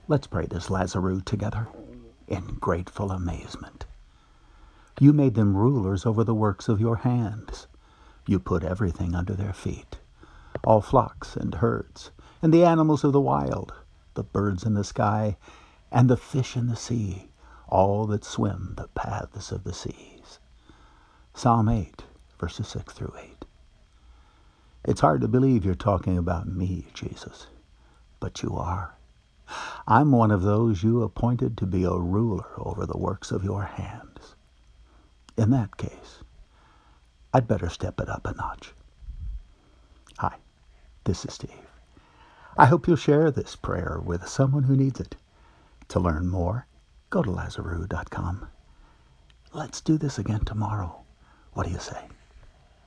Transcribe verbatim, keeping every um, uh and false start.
Let's pray this Lazarus together in grateful amazement. You made them rulers over the works of your hands. You put everything under their feet, all flocks and herds, and the animals of the wild, the birds in the sky, and the fish in the sea, all that swim the paths of the seas. Psalm eight, verses six through eight. It's hard to believe you're talking about me, Jesus, but you are. I'm one of those you appointed to be a ruler over the works of your hands. In that case, I'd better step it up a notch. Hi, this is Steve. I hope you'll share this prayer with someone who needs it. To learn more, go to Lazarus dot com. Let's do this again tomorrow. What do you say?